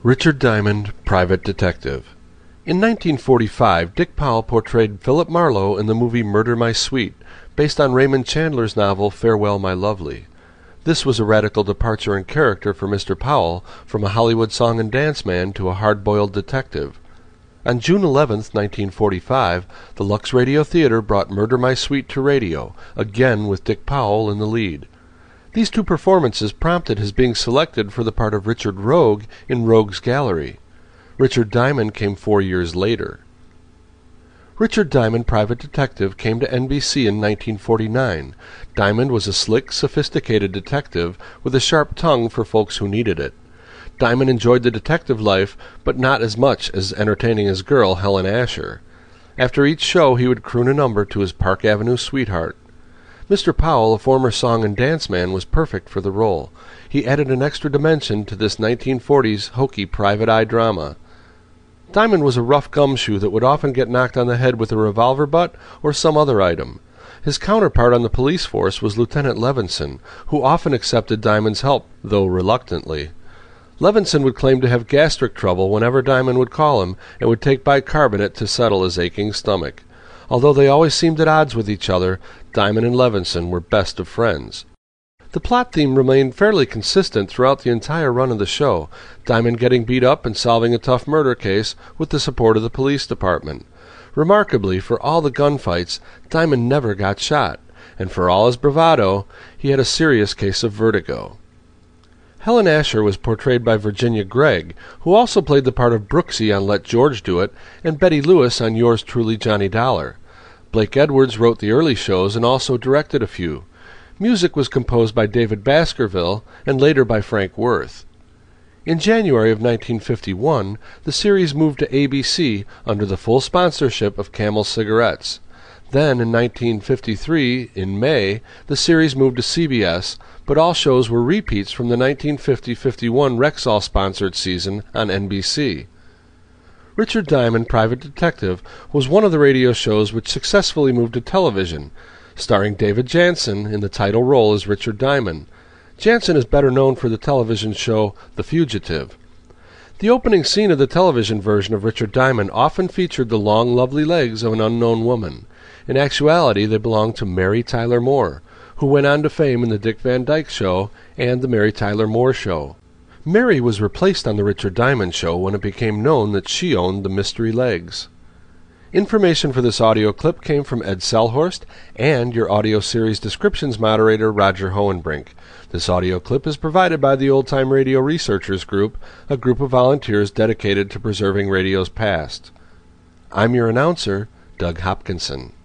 Richard Diamond, Private Detective. In 1945, Dick Powell portrayed Philip Marlowe in the movie Murder My Sweet, based on Raymond Chandler's novel Farewell My Lovely. This was a radical departure in character for Mr. Powell, from a Hollywood song and dance man to a hard-boiled detective. On June 11, 1945, the Lux Radio Theater brought Murder My Sweet to radio, again with Dick Powell in the lead. These two performances prompted his being selected for the part of Richard Rogue in Rogue's Gallery. Richard Diamond came 4 years later. Richard Diamond, Private Detective, came to NBC in 1949. Diamond was a slick, sophisticated detective with a sharp tongue for folks who needed it. Diamond enjoyed the detective life, but not as much as entertaining his girl, Helen Asher. After each show, he would croon a number to his Park Avenue sweetheart. Mr. Powell, a former song and dance man, was perfect for the role. He added an extra dimension to this 1940s hokey private eye drama. Diamond was a rough gumshoe that would often get knocked on the head with a revolver butt or some other item. His counterpart on the police force was Lieutenant Levinson, who often accepted Diamond's help, though reluctantly. Levinson would claim to have gastric trouble whenever Diamond would call him, and would take bicarbonate to settle his aching stomach. Although they always seemed at odds with each other, Diamond and Levinson were best of friends. The plot theme remained fairly consistent throughout the entire run of the show, Diamond getting beat up and solving a tough murder case with the support of the police department. Remarkably, for all the gunfights, Diamond never got shot, and for all his bravado, he had a serious case of vertigo. Helen Asher was portrayed by Virginia Gregg, who also played the part of Brooksy on Let George Do It, and Betty Lewis on Yours Truly, Johnny Dollar. Blake Edwards wrote the early shows and also directed a few. Music was composed by David Baskerville and later by Frank Worth. In January of 1951, the series moved to ABC under the full sponsorship of Camel Cigarettes. Then, in 1953, in May, the series moved to CBS, but all shows were repeats from the 1950-51 Rexall-sponsored season on NBC. Richard Diamond, Private Detective, was one of the radio shows which successfully moved to television, starring David Janssen in the title role as Richard Diamond. Janssen is better known for the television show The Fugitive. The opening scene of the television version of Richard Diamond often featured the long, lovely legs of an unknown woman. In actuality, they belonged to Mary Tyler Moore, who went on to fame in The Dick Van Dyke Show and The Mary Tyler Moore Show. Mary was replaced on The Richard Diamond Show when it became known that she owned the mystery legs. Information for this audio clip came from Ed Selhorst and your audio series descriptions moderator, Roger Hohenbrink. This audio clip is provided by the Old Time Radio Researchers Group, a group of volunteers dedicated to preserving radio's past. I'm your announcer, Doug Hopkinson.